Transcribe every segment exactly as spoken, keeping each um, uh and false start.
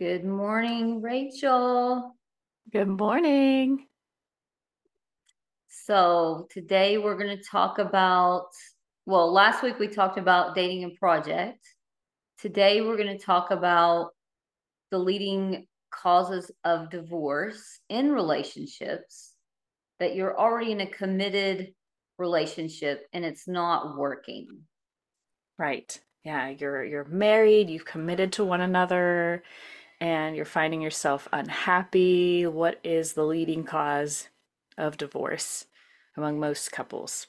Good morning, Rachel. Good morning. So today we're going to talk about, well, last week we talked about dating and project. Today we're going to talk about the leading causes of divorce in relationships, that you're already in a committed relationship and it's not working. Right. Yeah, you're you're married, you've committed to one another, and you're finding yourself unhappy. What is the leading cause of divorce among most couples?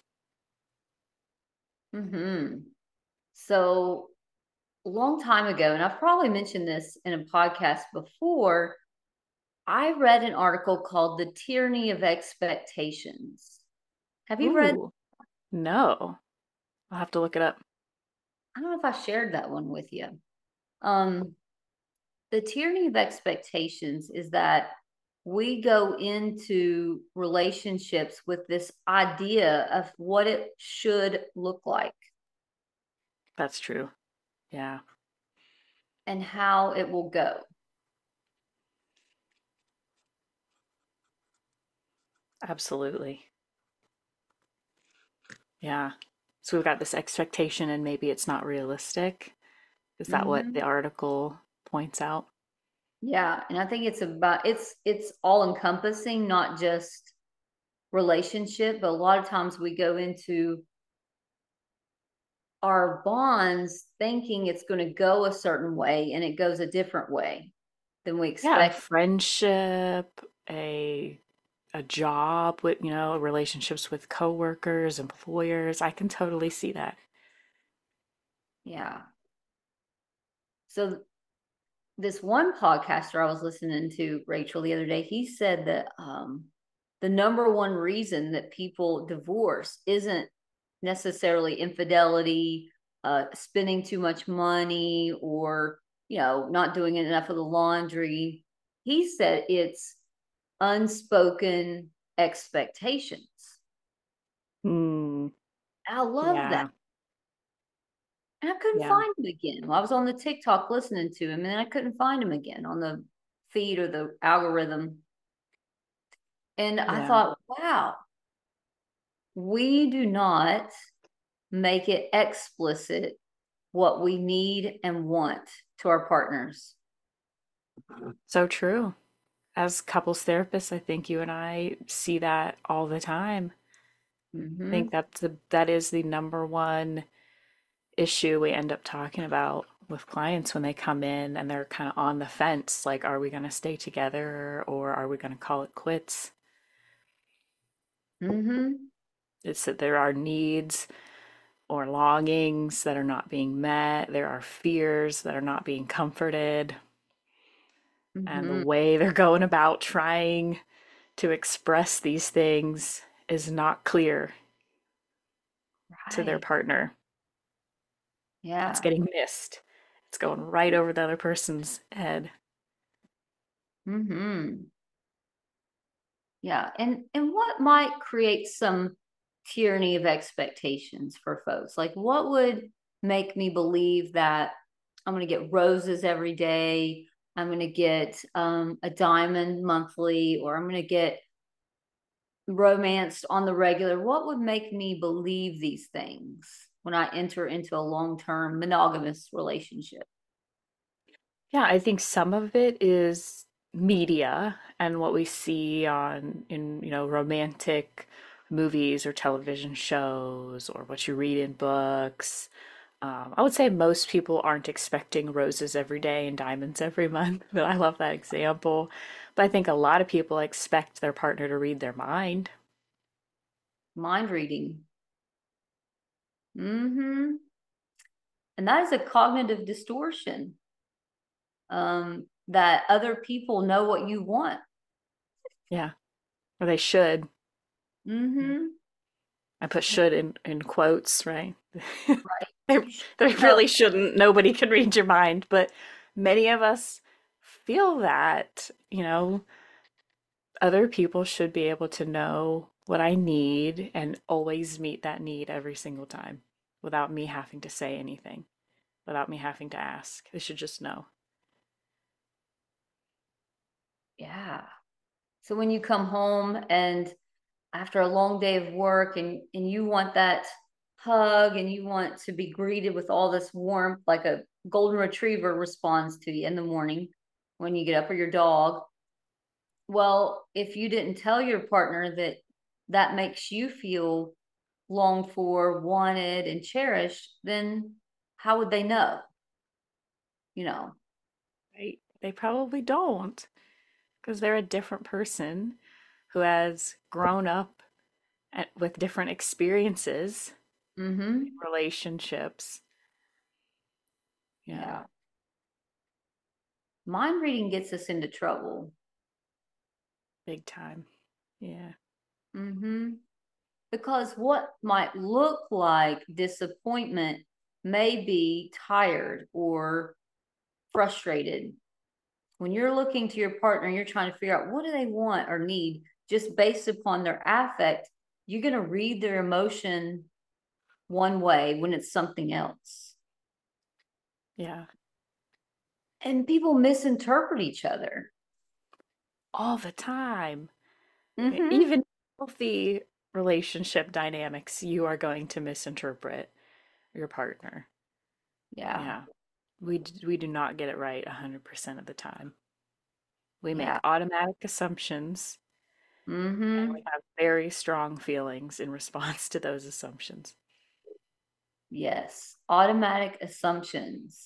hmm So a long time ago, and I've probably mentioned this in a podcast before, I read an article called The Tyranny of Expectations. Have you read? Ooh, no. I'll have to look it up. I don't know if I shared that one with you. Um, the tyranny of expectations is that we go into relationships with this idea of what it should look like That's true. Yeah, and how it will go. absolutely. Yeah. So we've got this expectation and maybe it's not realistic. Is that what the hmm article points out? Yeah, and I think it's about it's it's all encompassing, not just relationship, but a lot of times we go into our bonds thinking it's going to go a certain way and it goes a different way than we Yeah, a expect. friendship, a a job with, you know, relationships with coworkers, employers. I can totally see that. Yeah. So this one podcaster I was listening to, Rachel, the other day, he said that um, the number one reason that people divorce isn't necessarily infidelity, uh, spending too much money, or you know, not doing enough of the laundry. He said it's unspoken expectations. Hmm. I love that. Yeah. And I couldn't Yeah. find him again. Well, I was on the TikTok listening to him, and then I couldn't find him again on the feed or the algorithm. And I Yeah. thought, wow, we do not make it explicit what we need and want to our partners. So true. As couples therapists, I think you and I see that all the time. I think hmm that's the that is the number one issue we end up talking about with clients when they come in and they're kind of on the fence, like, are we going to stay together or are we going to call it quits? hmm It's that there are needs or longings that are not being met. There are fears that are not being comforted. And the hmm way they're going about trying to express these things is not clear to their Right. partner. It's Yeah. getting missed, it's going right over the other person's head. hmm Yeah. And and what might create some tyranny of expectations for folks? Like what would make me believe that I'm going to get roses every day, I'm going to get um, a diamond monthly, or I'm going to get romanced on the regular? What would make me believe these things when I enter into a long-term monogamous relationship? Yeah, I think some of it is media and what we see on in, you know, romantic movies or television shows or what you read in books. Um, I would say most people aren't expecting roses every day and diamonds every month, but I love that example. But I think a lot of people expect their partner to read their mind. Mind reading. hmm And that is a cognitive distortion, um, that other people know what you want. Yeah, or they should. hmm I put should in, in quotes, right? Right. They, You should they know. really shouldn't. Nobody can read your mind, but many of us feel that, you know, other people should be able to know what I need and always meet that need every single time without me having to say anything, without me having to ask. They should just know. Yeah. So when you come home and after a long day of work and and you want that hug and you want to be greeted with all this warmth like a golden retriever responds to you in the morning when you get up, or your dog. Well, if you didn't tell your partner that that makes you feel longed for, wanted, and cherished, then how would they know? You know. Right? They probably don't because they're a different person who has grown up at, with different experiences, Mm-hmm. relationships. Yeah, Yeah. Mind reading gets us into trouble. big time. Yeah. Mm-hmm. Because what might look like disappointment may be tired or frustrated. When you're looking to your partner, you're trying to figure out what do they want or need just based upon their affect, you're going to read their emotion one way when it's something else. Yeah. And people misinterpret each other. All the time. E- Mm-hmm. Even healthy relationship dynamics, you are going to misinterpret your partner. Yeah. Yeah. We d- we do not get it right one hundred percent of the time. We make Yeah. automatic assumptions and we Mm-hmm. have very strong feelings in response to those assumptions. Yes. Automatic assumptions.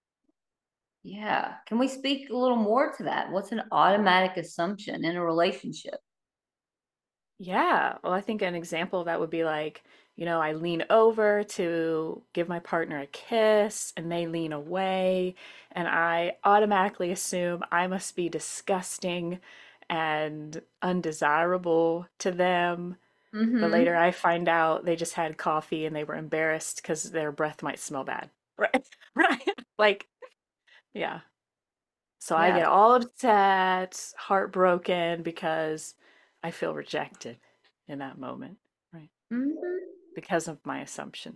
Yeah. Can we speak a little more to that? What's an automatic assumption in a relationship? Yeah. Well, I think an example of that would be like, you know, I lean over to give my partner a kiss and they lean away, and I automatically assume I must be disgusting and undesirable to them. But Mm-hmm. later I find out they just had coffee and they were embarrassed because their breath might smell bad. Right. Right. Like, yeah. So I Yeah. get all upset, heartbroken because I feel rejected in that moment, right? Mm-hmm. Because of my assumption.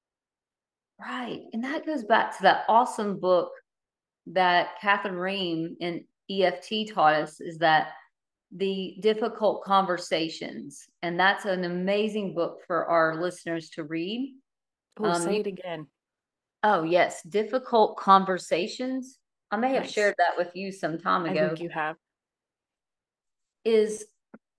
Right. And that goes back to that awesome book that Catherine Ream in E F T taught us, is that the difficult conversations. And that's an amazing book for our listeners to read. Oh, Um, say you, it again. oh, yes, difficult conversations. I may have Nice. shared that with you some time I ago. think you have. Is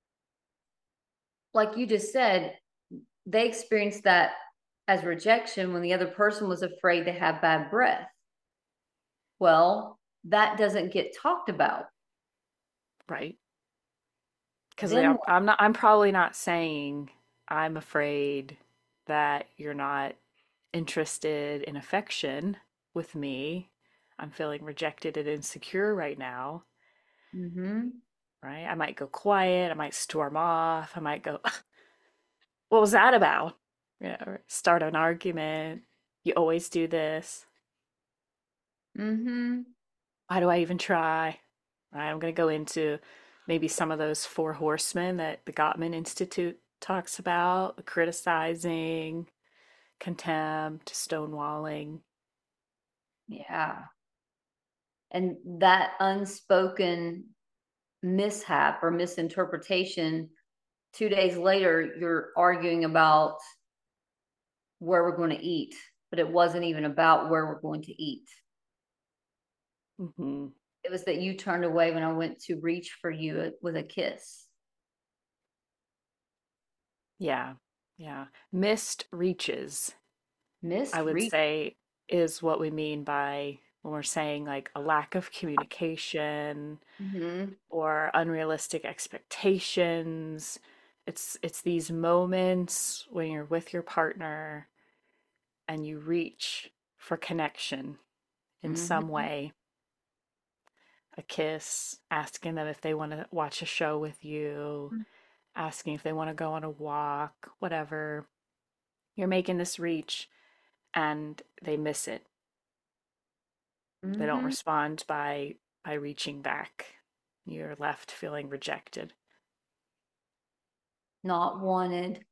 like you just said, they experienced that as rejection when the other person was afraid to have bad breath. Well, that doesn't get talked about. Right. Because Then what? I'm not, I'm probably not saying I'm afraid that you're not interested in affection with me. I'm feeling rejected and insecure right now, Mm-hmm. right? I might go quiet. I might storm off. I might go, what was that about? Yeah, or start an argument. You always do this. Mm-hmm. Why do I even try? Right, I'm going to go into maybe some of those four horsemen that the Gottman Institute talks about: the criticizing, contempt, stonewalling. Yeah. And that unspoken mishap or misinterpretation, two days later, you're arguing about where we're going to eat, but it wasn't even about where we're going to eat. Hmm. It was that you turned away when I went to reach for you with a kiss. Yeah, yeah. Missed reaches, I Missed would reach. say, is what we mean by when we're saying like a lack of communication Mm-hmm. or unrealistic expectations. It's it's these moments when you're with your partner and you reach for connection in some Mm-hmm. way, a kiss, asking them if they want to watch a show with you, asking if they want to go on a walk, whatever. You're making this reach and they miss it. They don't Mm-hmm. respond by by reaching back. You're left feeling rejected. Not wanted.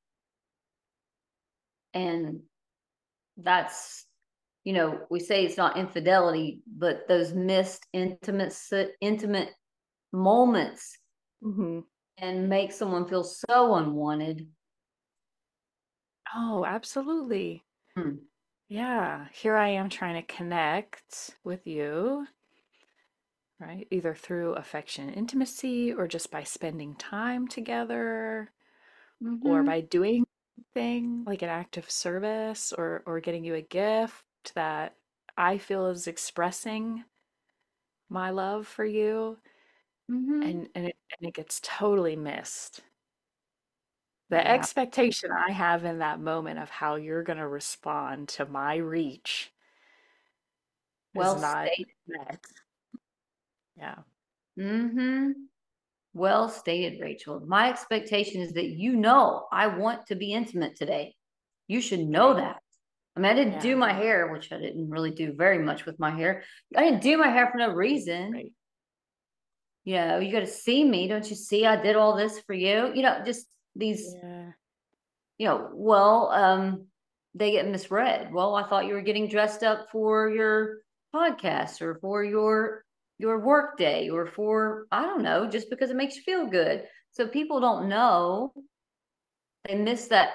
And that's, you know, we say it's not infidelity, but those missed intimate, intimate moments Mm-hmm. and make someone feel so unwanted. Oh, absolutely. Hmm. Yeah. Here I am trying to connect with you, right? Either through affection and intimacy or just by spending time together or Mm-hmm. by doing something like an act of service or or getting you a gift that I feel is expressing my love for you Mm-hmm. and and it, and it gets totally missed. The Yeah. expectation I have in that moment of how you're going to respond to my reach is Well not stated. met. Yeah. Mm-hmm. Well stated, Rachel. My expectation is that you know I want to be intimate today. You should know Right. that. I mean, I didn't do Yeah. my hair, which I didn't really do very much with my hair. I didn't do my hair for no reason. Right. You know, you got to see me. Don't you see I did all this for you? You know, just these, Yeah. you know, well, um, they get misread. Well, I thought you were getting dressed up for your podcast or for your your work day or for, I don't know, just because it makes you feel good. So people don't know. They miss that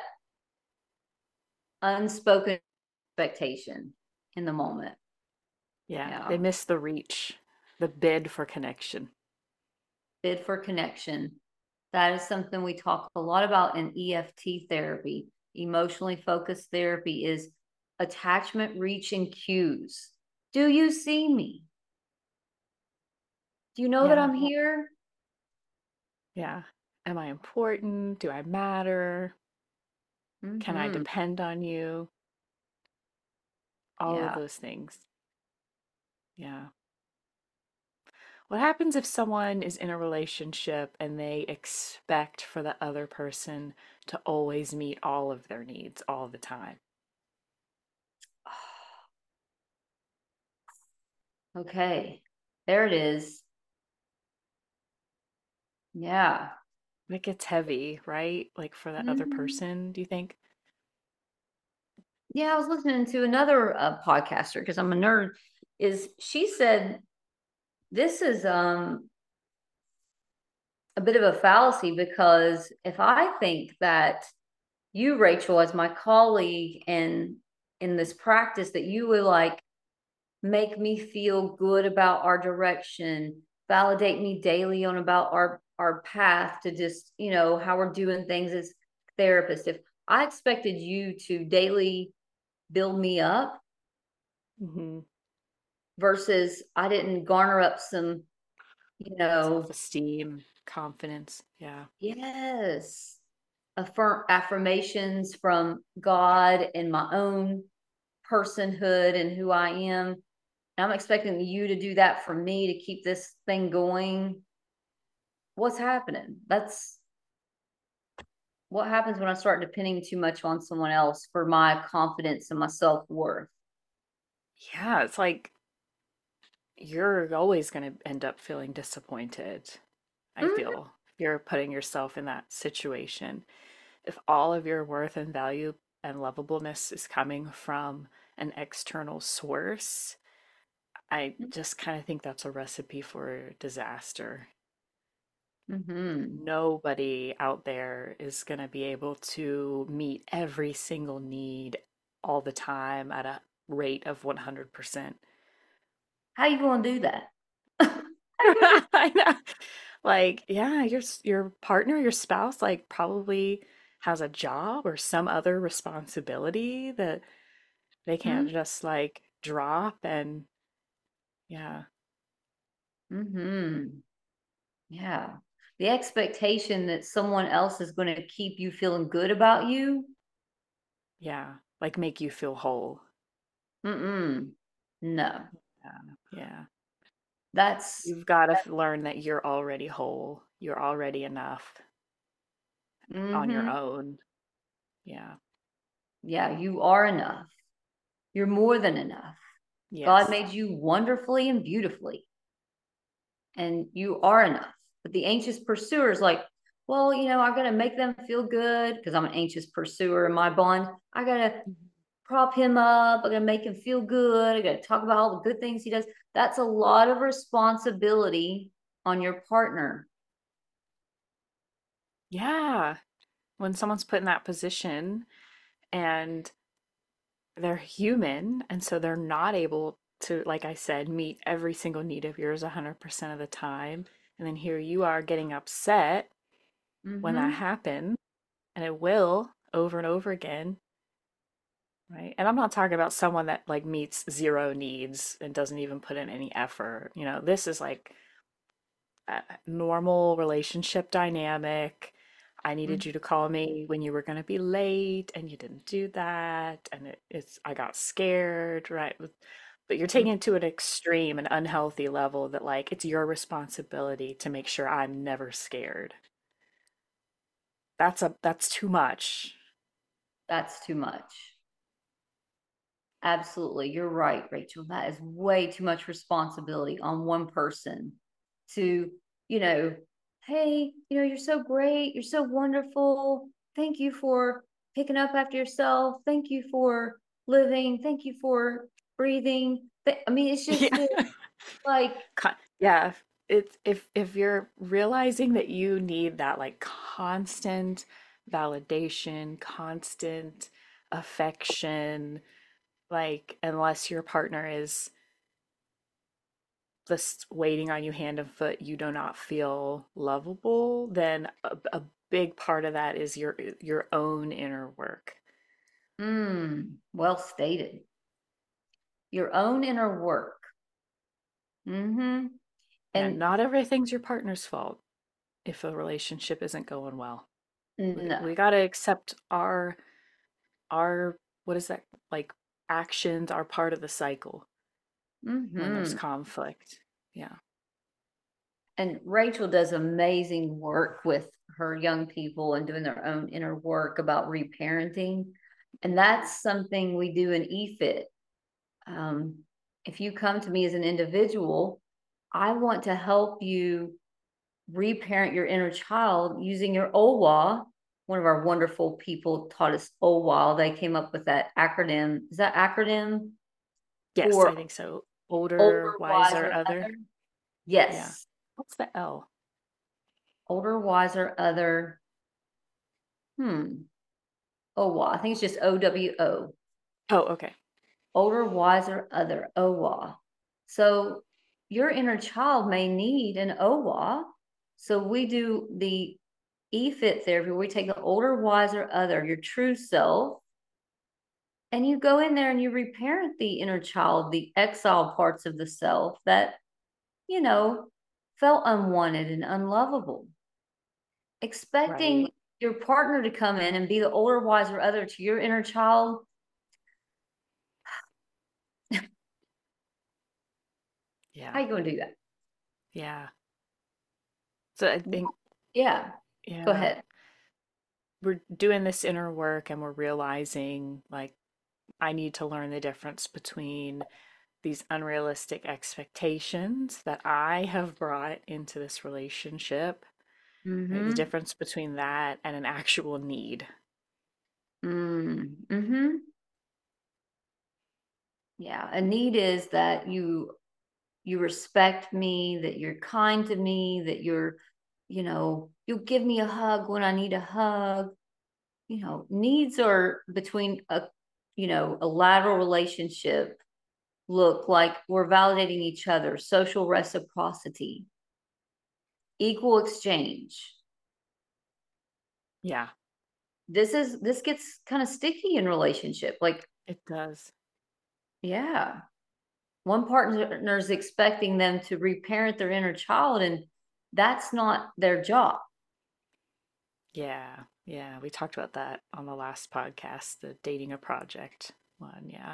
unspoken expectation in the moment. Yeah. Yeah. They miss the reach, the bid for connection. Bid for connection. That is something we talk a lot about in E F T therapy. Emotionally focused therapy is attachment, reach, and cues. Do you see me? Do you know that Yeah. I'm here? Yeah. Am I important? Do I matter? Can I Mm-hmm. depend on you? All of Yeah. those things. Yeah. What happens if someone is in a relationship and they expect for the other person to always meet all of their needs all the time? Okay. There it is. Yeah. It gets heavy, right? Like for that other Mm-hmm. person, do you think? Yeah, I was listening to another uh, podcaster because I'm a nerd. Is she said this is um a bit of a fallacy because if I think that you, Rachel, as my colleague and in this practice, that you would like make me feel good about our direction, validate me daily on about our our path to just, you know, how we're doing things as therapists. If I expected you to daily build me up Hmm. versus I didn't garner up some, you know, Self-esteem, confidence. Yeah. yes, affirm affirmations from God and my own personhood and who I am. I'm expecting you to do that for me to keep this thing going. What's happening? That's what happens when I start depending too much on someone else for my confidence and my self-worth. Yeah, it's like you're always going to end up feeling disappointed, I Mhm. feel, if you're putting yourself in that situation. If all of your worth and value and lovableness is coming from an external source, I just kind of think that's a recipe for disaster. Mm-hmm. Nobody out there is going to be able to meet every single need all the time at a rate of one hundred percent. How you gonna do that? How you gonna do I know. Like, yeah, your s- your partner, your spouse, like probably has a job or some other responsibility that they that? can't just like drop and yeah, Mm-hmm. Yeah. The expectation that someone else is going to keep you feeling good about you. yeah, like make you feel whole. Mm-mm. No. Yeah, yeah. That's You've got to learn that you're already whole. You're already enough on your mm-hmm. own. Yeah. Yeah, you are enough. You're more than enough. God Yes. made you wonderfully and beautifully, and you are enough. But the anxious pursuer is like, well, you know, I got to make them feel good because I'm an anxious pursuer in my bond. I got to Mhm. prop him up. I got to make him feel good. I got to talk about all the good things he does. That's a lot of responsibility on your partner. Yeah. When someone's put in that position and they're human, and so they're not able to, like I said, meet every single need of yours one hundred percent of the time. And then here you are getting upset when that Mm-hmm. happens, and it will over and over again, right? And I'm not talking about someone that like meets zero needs and doesn't even put in any effort. You know, this is like a normal relationship dynamic. I needed you to call me when you were going to be late and you didn't do that. And it, it's, I got scared, right? But you're taking it to an extreme, an unhealthy level that like it's your responsibility to make sure I'm never scared. That's a, that's too much. That's too much. Absolutely. You're right, Rachel. That is way too much responsibility on one person to, you know, hey, you know, you're so great. You're so wonderful. Thank you for picking up after yourself. Thank you for living. Thank you for breathing. I mean, it's just Yeah. this, like, Con- yeah. It's if if you're realizing that you need that like constant validation, constant affection, like unless your partner is just waiting on you hand and foot, you do not feel lovable, then a, a big part of that is your your own inner work. mm, well stated. Your own inner work. Mm-hmm. Yeah, And not everything's your partner's fault if a relationship isn't going well. We, no. we got to accept our our what is that like actions are part of the cycle when there's Mm-hmm. conflict. Yeah. And Rachel does amazing work with her young people and doing their own inner work about reparenting. And that's something we do in E F I T. Um, if you come to me as an individual, I want to help you reparent your inner child using your O W A. One of our wonderful people taught us O W A. They came up with that acronym. Is that acronym Yes, for I think so. older, Older, wiser, wiser, other. other? Yeah. Yes. What's the L? Older, wiser, other. Hmm. O W A. I think it's just O W O. Oh, okay. Older, wiser, other. O W A. So your inner child may need an O W A. So we do the E F I T therapy. We take the older, wiser, other, your true self, and you go in there and you reparent the inner child, the exile parts of the self that, you know, felt unwanted and unlovable. Expecting Right. your partner to come in and be the older, wiser other to your inner child. How Yeah. you going to do that? Yeah. So I think, Yeah, go yeah, ahead. we're doing this inner work and we're realizing like I need to learn the difference between these unrealistic expectations that I have brought into this relationship, right? The Mm-hmm. difference between that and an actual need. Mm, mm-hmm. Yeah. A need is that you you respect me, that you're kind to me, that you're, you know, you'll give me a hug when I need a hug. You know, needs are between a, you know, a lateral relationship look like we're validating each other, social reciprocity, equal exchange. Yeah, This is this gets kind of sticky in relationship. Like, it does. yeah, one partner's expecting them to reparent their inner child, and that's not their job. Yeah, yeah. We talked about that on the last podcast, the dating a project one. Yeah.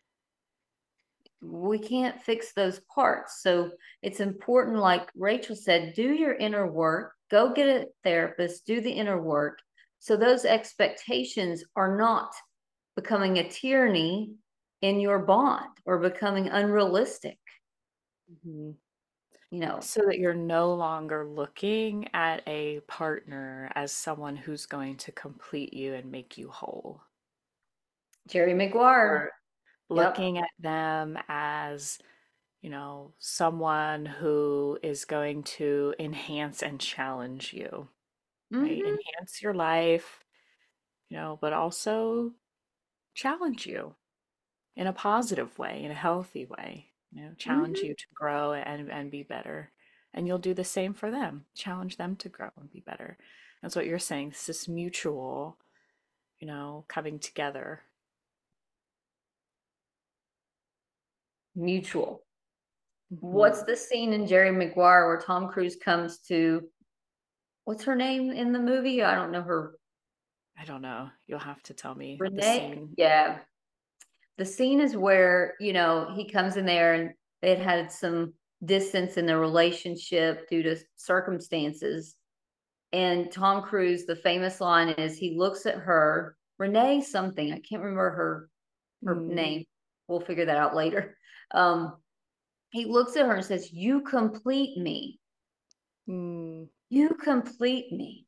We can't fix those parts. So it's important, like Rachel said, do your inner work, go get a therapist, do the inner work. So those expectations are not becoming a tyranny in your bond or becoming unrealistic, Mhm. you know. So that you're no longer looking at a partner as someone who's going to complete you and make you whole. Jerry Maguire. Or Yep. looking at them as you know, someone who is going to enhance and challenge you, right? Mm-hmm. Enhance your life, you know, but also challenge you in a positive way, in a healthy way, you know, challenge Mm-hmm. you to grow and and be better. And you'll do the same for them. Challenge them to grow and be better. That's what you're saying. It's this mutual, you know, coming together. Mutual. What's Hmm. the scene in Jerry Maguire where Tom Cruise comes to, what's her name in the movie? I don't know her. I don't know. You'll have to tell me the Renee? scene. Yeah. The scene is where, you know, he comes in there and they had had some distance in their relationship due to circumstances. And Tom Cruise, the famous line is he looks at her, Renee something, I can't remember her her Mm, name. We'll figure that out later. Um, he looks at her and says, "You complete me. mm. You complete me."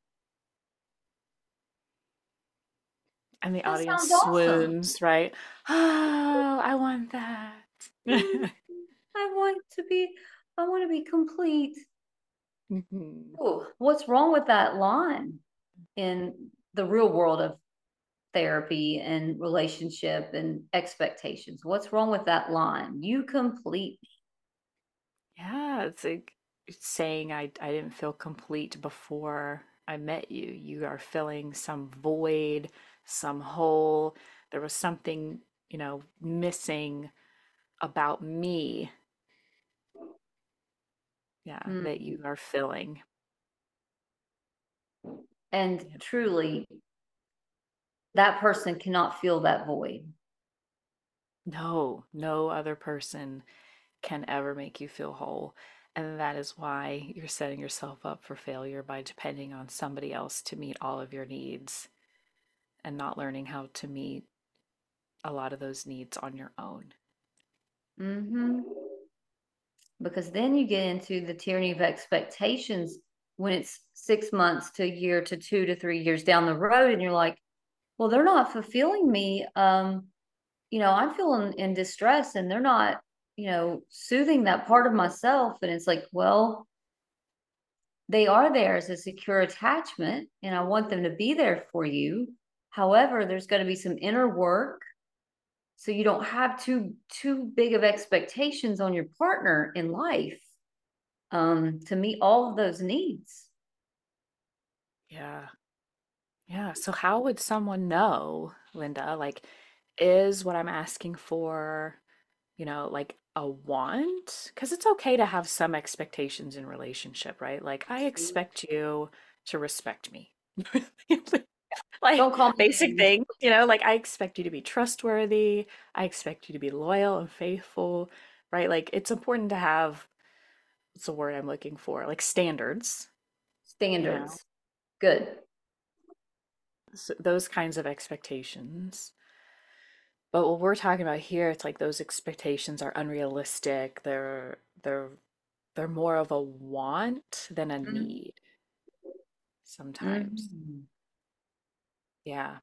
And the That audience sounds awesome. swoons, right? Oh, I want that. Mm, I want to be, I want to be complete. Mhm. Ooh, what's wrong with that line in the real world of therapy and relationship and expectations? What's wrong with that line? You complete Yeah, it's like it's saying I I didn't feel complete before I met you. You are filling some void, some hole. There was something, you know, missing about me, yeah, me. that Mm. you are filling. And Yep. truly, that person cannot fill that void. No, no other person can ever make you feel whole. And that is why you're setting yourself up for failure by depending on somebody else to meet all of your needs and not learning how to meet a lot of those needs on your own. Mm-hmm. Because then you get into the tyranny of expectations when it's six months to a year to two to three years down the road, and you're like, well, they're not fulfilling me. Um, you know, I'm feeling in distress and they're not, you know, soothing that part of myself. And it's like, well, they are there as a secure attachment, and I want them to be there for you. However, there's going to be some inner work so you don't have too too big of expectations on your partner in life um, to meet all of those needs. Yeah. Yeah. So, how would someone know, Linda, like, is what I'm asking for, you know, like a want? Because it's okay to have some expectations in relationship, right? Like, I expect you to respect me. Like, Don't call me basic names. thing, you know, like, I expect you to be trustworthy. I expect you to be loyal and faithful, right? Like, it's important to have, what's the word I'm looking for? Like, standards, you know, Standards. Good. so those kinds of expectations. But what we're talking about here, it's like those expectations are unrealistic. They're they're they're more of a want than a need sometimes. Mm-hmm. Yeah.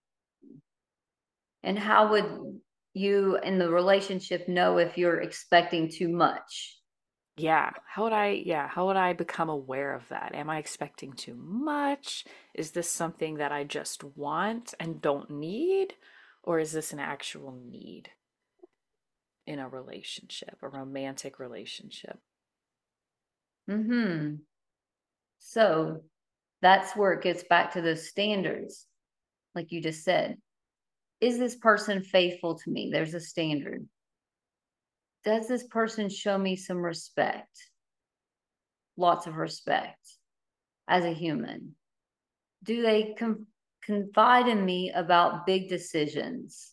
And how would you in the relationship know if you're expecting too much? Yeah. How would I, yeah, how would I become aware of that? Am I expecting too much? Is this something that I just want and don't need? Or is this an actual need in a relationship, a romantic relationship? Mm-hmm. So that's where it gets back to those standards, like you just said. Is this person faithful to me? There's a standard. Does this person show me some respect? Lots of respect as a human. Do they com- confide in me about big decisions?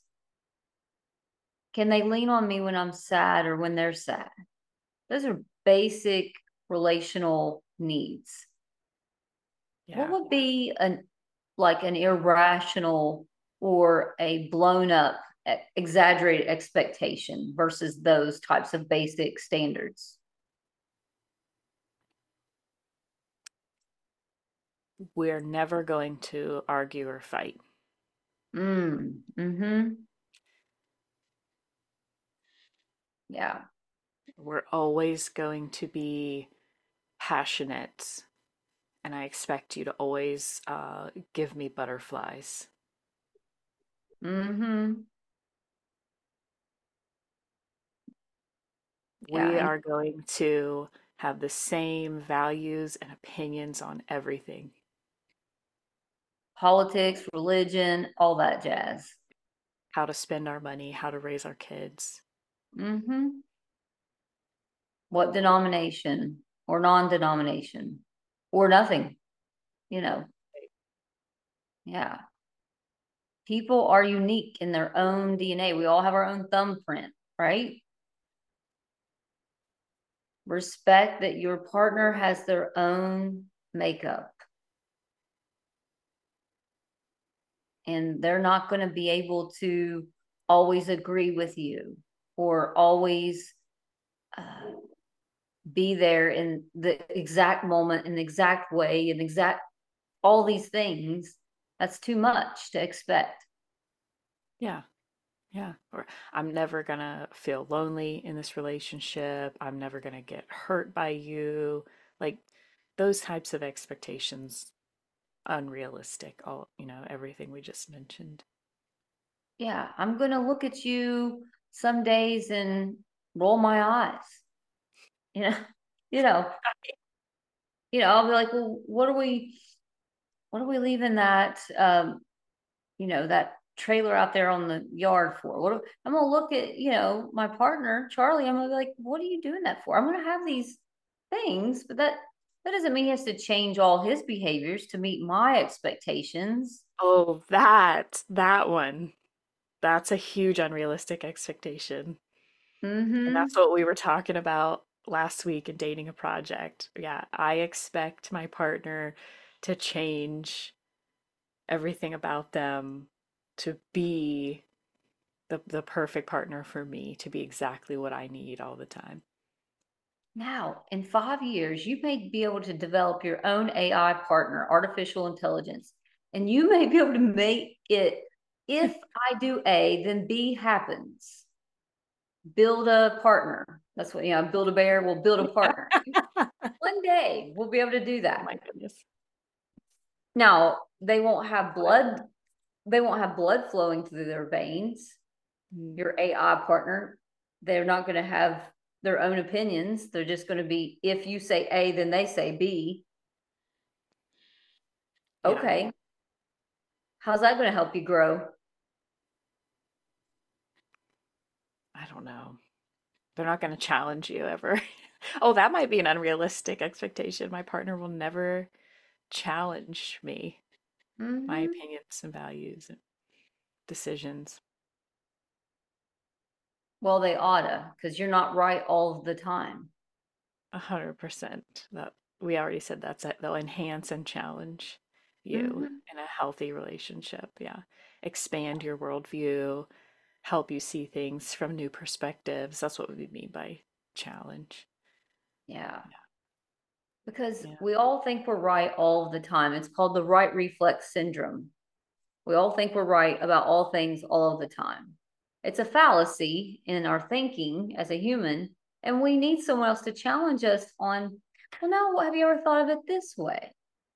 Can they lean on me when I'm sad or when they're sad? Those are basic relational needs. What Yeah. would be an like an irrational or a blown up e- exaggerated expectation versus those types of basic standards? We're never going to argue or fight. Mm, mm-hmm. Yeah. We're always going to be passionate, and I expect you to always uh, give me butterflies. Mm-hmm. Yeah. We And are going to have the same values and opinions on everything. politics, religion, all that jazz. How to spend our money, how to raise our kids. Mm-hmm. What denomination or non-denomination or nothing, you know. Yeah. People are unique in their own D N A. We all have our own thumbprint, right? Respect that your partner has their own makeup and they're not going to be able to always agree with you or always uh, be there in the exact moment, in the exact way, in exact all these things. That's too much to expect. Yeah, yeah. Or I'm never gonna feel lonely in this relationship. I'm never gonna get hurt by you. Like those types of expectations, unrealistic. All, you know, everything we just mentioned. Yeah, I'm going to look at you some days and roll my eyes. You know, you know, you know, I'll be like, well, what are we, what are we leaving that, um, you know, that trailer out there on the yard for? What are, I'm gonna look at, you know, my partner, Charlie. I'm gonna be like, what are you doing that for? I'm gonna have these things, but that that doesn't mean he has to change all his behaviors to meet my expectations. Oh, that, that one. That's a huge unrealistic expectation. And that's Mm-hmm. what we were talking about last week in dating a project. Yeah, I expect my partner to change everything about them to be the the perfect partner for me, to be exactly what I need all the time. Now, in five years, you may be able to develop your own A I partner, artificial intelligence, and you may be able to make it, if I do A, then B happens. Build a partner. That's what, you know, build a bear, we'll build a partner. One day we'll be able to do Oh that. my goodness. Now, they won't have blood, they won't have blood flowing through their veins. Mm, Your A I partner, they're not going to have their own opinions. They're just going to be, if you say A, then they say B. yeah, Okay. How's that going to help you grow? I don't know. They're not going to challenge you ever. Oh, that might be an unrealistic expectation. My partner will never challenge me, my Mm-hmm. opinions and values and decisions. Well, they oughta, because you're not right all the time. A hundred percent. That we already said that's it. They'll enhance and challenge you Mm-hmm. in a healthy relationship. Yeah. Expand your worldview, help you see things from new perspectives. That's what we mean by challenge. Yeah. Because Yeah. we all think we're right all the time. It's called the right reflex syndrome. We all think we're right about all things all of the time. It's a fallacy in our thinking as a human, and we need someone else to challenge us on, well, no, have you ever thought of it this way?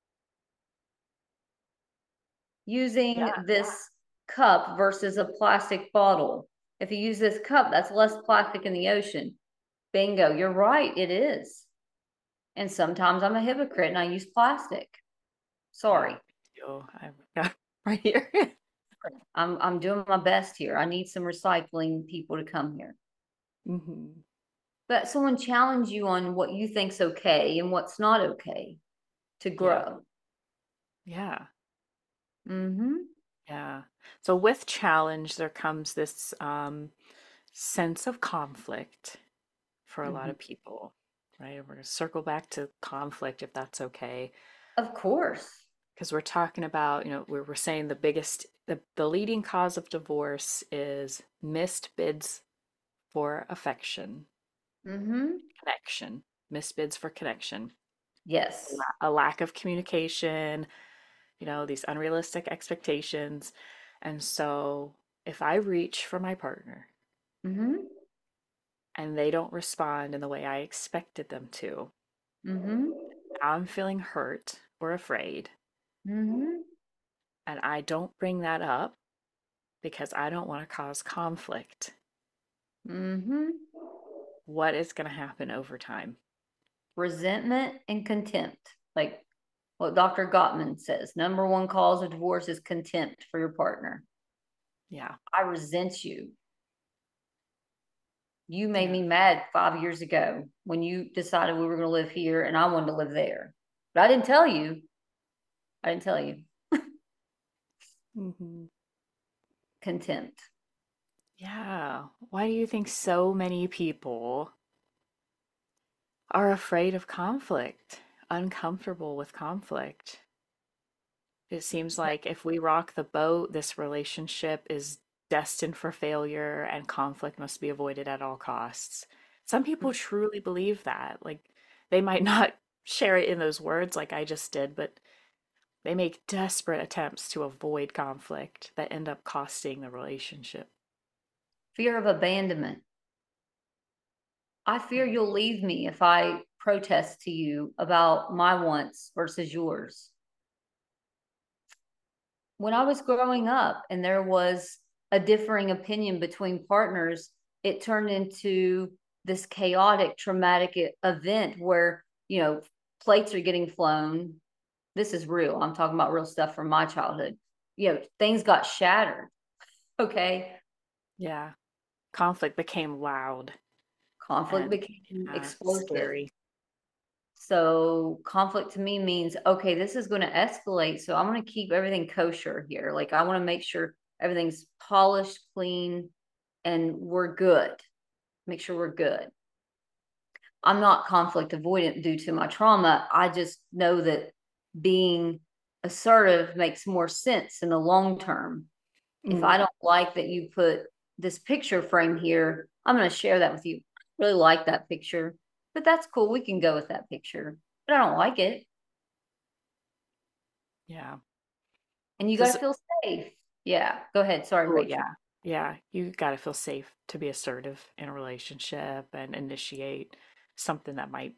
Yeah. Using this cup versus a plastic bottle. If you use this cup, that's less plastic in the ocean. Bingo, you're right, it is. And sometimes I'm a hypocrite and I use plastic. Yeah. Sorry. Oh, I've got right here. I'm I'm doing my best here. I need some recycling people to come here. Hmm. But someone challenge you on what you think's okay and what's not okay to Yeah. grow. Yeah. Mm-hmm. Yeah. So with challenge, there comes this um, sense of conflict for a lot Mm-hmm. of people, right? We're going to circle back to conflict if that's okay. Of course. Because we're talking about, you know, we we're saying the biggest, the, the leading cause of divorce is missed bids for affection, Mm-hmm. connection, missed bids for connection, a Yes. la- a lack of communication, you know, these unrealistic expectations. And so if I reach for my partner Mm-hmm. and they don't respond in the way I expected them to. Mm-hmm. I'm feeling hurt or afraid, Mm-hmm. and I don't bring that up because I don't want to cause conflict. Mm-hmm. What is going to happen over time? Resentment and contempt. Like what doctor Gottman says, number one cause of divorce is contempt for your partner. Yeah. I resent you. You made Yeah. me mad five years ago when you decided we were going to live here and I wanted to live there. But I didn't tell you. I didn't tell you. Hmm. Contempt. Yeah. Why do you think so many people are afraid of conflict, uncomfortable with conflict? It seems like if we rock the boat, this relationship is destined for failure and conflict must be avoided at all costs. Some people truly believe that. Like, they might not share it in those words like I just did, but they make desperate attempts to avoid conflict that end up costing the relationship. Fear of abandonment. I fear you'll leave me if I protest to you about my wants versus yours. When I was growing up and there was a differing opinion between partners, it turned into this chaotic, traumatic e- event where, you know, plates are getting flown. This is real. I'm talking about real stuff from my childhood. You know, things got shattered. Okay. Yeah. Conflict became loud Conflict and became uh, explosive. scary. So conflict to me means, okay, this is going to escalate. So I'm going to keep everything kosher here. Like I want to make sure everything's polished, clean, and we're good. Make sure we're good. I'm not conflict avoidant due to my trauma. I just know that being assertive makes more sense in the long term. If Mm. I don't like that you put this picture frame here, I'm going to share that with you. I really like that picture, but that's cool. We can go with that picture, but I don't like it. Yeah. And you got Because to feel safe. Yeah. Go ahead. Sorry, oh, Rachel. yeah. Yeah. You got to feel safe to be assertive in a relationship and initiate something that might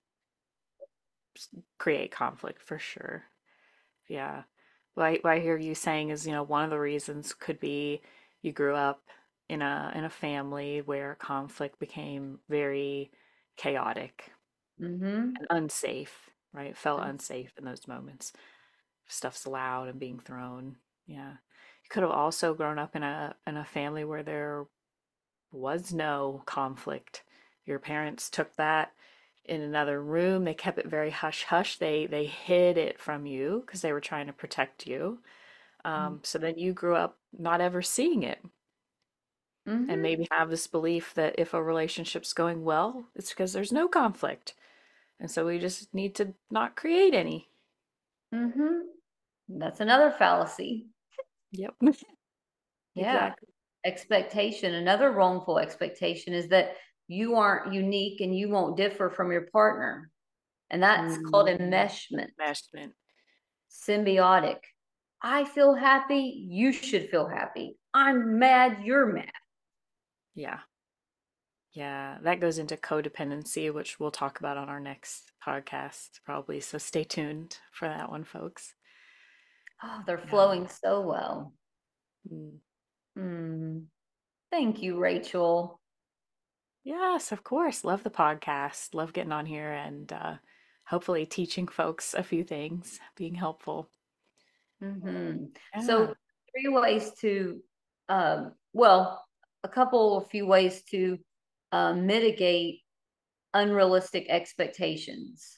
s- create conflict for sure. Yeah. What I, what I hear you saying is, you know, one of the reasons could be you grew up in a in a family where conflict became very chaotic Mm-hmm. and unsafe, right? It felt unsafe in those moments. Stuff's loud and being thrown. Yeah. You could have also grown up in a in a family where there was no conflict. Your parents took that in another room. They kept it very hush hush. They they hid it from you because they were trying to protect you. Um, so then you grew up not ever seeing it and Mm-hmm. maybe have this belief that if a relationship's going well, it's because there's no conflict. And so we just need to not create any. Mm-hmm. That's another fallacy. Yep. Yeah. Exactly. Expectation. Another wrongful expectation is that you aren't unique and you won't differ from your partner. And that's called Mm, enmeshment, enmeshment. symbiotic. I feel happy. You should feel happy. I'm mad. You're mad. Yeah. Yeah. That goes into codependency, which we'll talk about on our next podcast, probably. So stay tuned for that one, folks. Oh, they're Yeah. flowing so well. Mm. Hmm. Thank you, Rachel. Yes, of course. Love the podcast. Love getting on here and uh, hopefully teaching folks a few things, being helpful. Hmm. Yeah. So, three ways to, um, well, a couple, a few ways to uh, mitigate unrealistic expectations.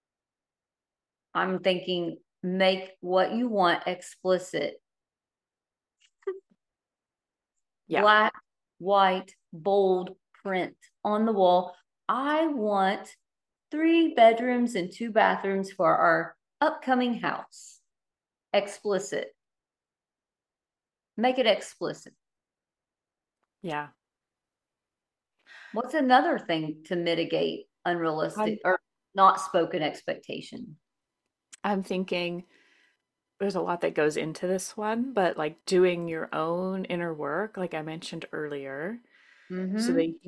I'm thinking make what you want explicit. Yeah. Black, white, bold print on the wall. I want three bedrooms and two bathrooms for our upcoming house. Explicit. Make it explicit. Yeah. What's another thing to mitigate I'm unrealistic or not spoken expectation? I'm thinking there's a lot that goes into this one, but like doing your own inner work, like I mentioned earlier, so Mm-hmm. that you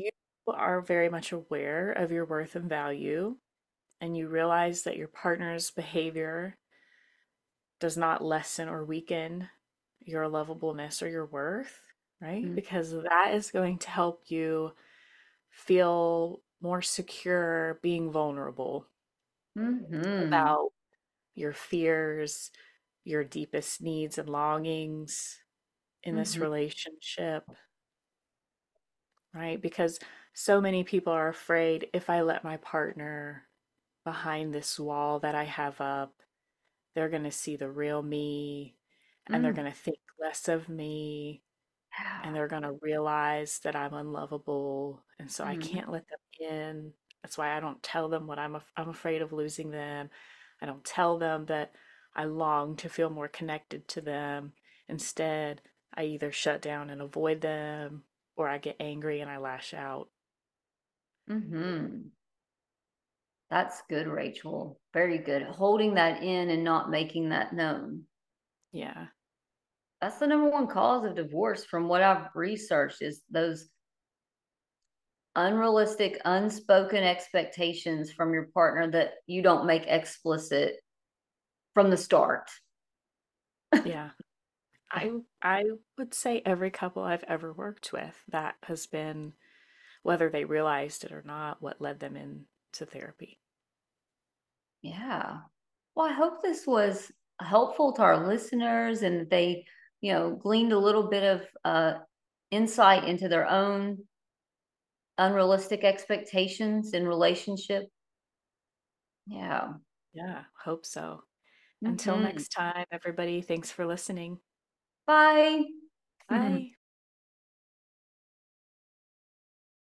are very much aware of your worth and value, and you realize that your partner's behavior does not lessen or weaken your lovableness or your worth, right? Because that is going to help you feel more secure being vulnerable Mm-hmm. about your fears, your deepest needs and longings in this Mm-hmm. relationship, right? Because so many people are afraid if I let my partner behind this wall that I have up, they're going to see the real me and they're Mm. going to think less of me and Yeah. they're going to realize that I'm unlovable. And so I Mm-hmm. can't let them in. That's why I don't tell them what I'm, af- I'm afraid of losing them. I don't tell them that I long to feel more connected to them. Instead, I either shut down and avoid them or I get angry and I lash out. Mm-hmm. That's good, Rachel. Very good. Holding that in and not making that known. Yeah. That's the number one cause of divorce from what I've researched is those unrealistic, unspoken expectations from your partner that you don't make explicit from the start. Yeah. I I would say every couple I've ever worked with, that has been, whether they realized it or not, what led them into therapy. Yeah. Well, I hope this was helpful to our listeners and that they, you know, gleaned a little bit of uh, insight into their own unrealistic expectations in relationship. Yeah. Yeah, hope so. Until Mm-hmm. next time, everybody, thanks for listening. Bye. Bye.